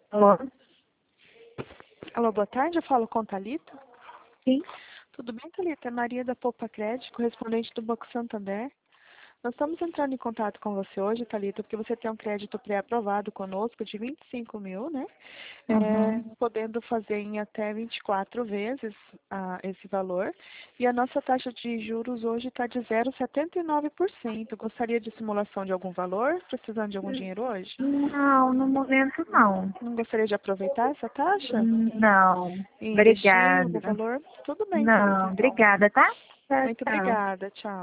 Alô? Alô, boa tarde, eu falo com Thalita. Sim? Tudo bem, Thalita? É Maria da Poupa Crédito, correspondente do Banco Santander. Nós estamos entrando em contato com você hoje, Thalita, porque você tem um crédito pré-aprovado conosco de 25 mil, né? Uhum. Podendo fazer em até 24 vezes esse valor. E a nossa taxa de juros hoje está de 0,79%. Gostaria de simulação de algum valor? Precisando de algum dinheiro hoje? Não, no momento não. Não gostaria de aproveitar essa taxa? Não. E investir algum Obrigada. valor? Tudo bem, Thalita, Não, então. obrigada, tá? Tchau, Muito tchau. obrigada. Tchau.